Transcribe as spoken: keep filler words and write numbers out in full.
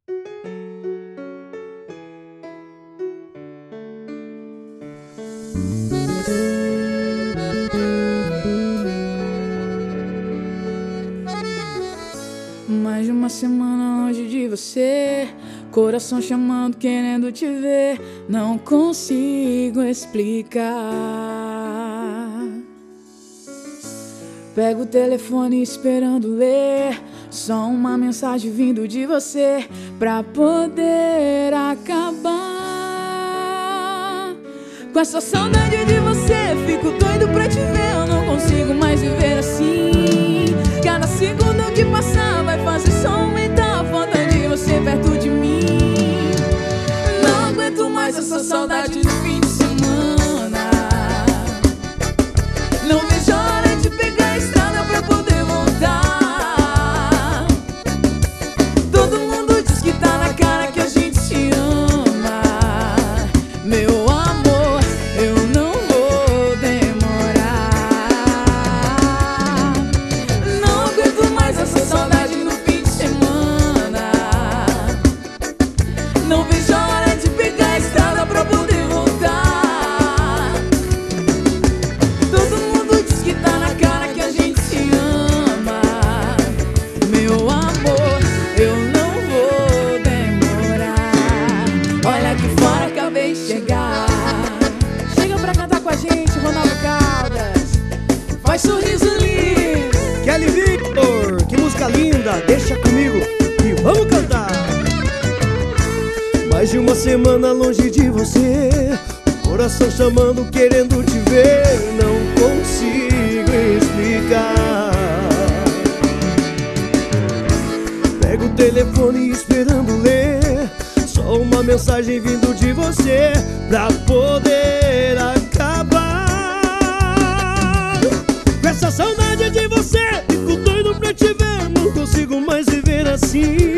Mais de uma semana longe de você, coração chamando, querendo te ver, não consigo explicar. Pego o telefone esperando ler, só uma mensagem vindo de você pra poder acabar com essa saudade de você. Fico doido pra te ver, eu não consigo mais viver assim. Cada segundo que passar vai fazer só aumentar a falta de você perto de mim. Não aguento mais essa saudade no fim de semana. Não vejo a hora de pegar a estrada pra poder voltar. Todo mundo diz que tá na cara que a gente se ama. Meu amor, eu não vou demorar. Não aguento mais essa saudade no fim de semana. Não vejo a hora de pegar a estrada pra poder voltar. Todo mundo diz que tá na cara que a gente se ama. Meu amor, eu não vou demorar. Olha aqui fora, acabei de chegar. Chega pra cantar com a gente, Ronaldo Caldas. Faz sorriso lindo. Kelly Victor, que música linda, deixa comigo e vamos cantar. Mais de uma semana longe de você, coração chamando, querendo te ver, não consigo explicar. Pego o telefone esperando ler, só uma mensagem vindo de você pra poder acabar com essa saudade de você. Fico doido pra te ver, não consigo mais viver assim.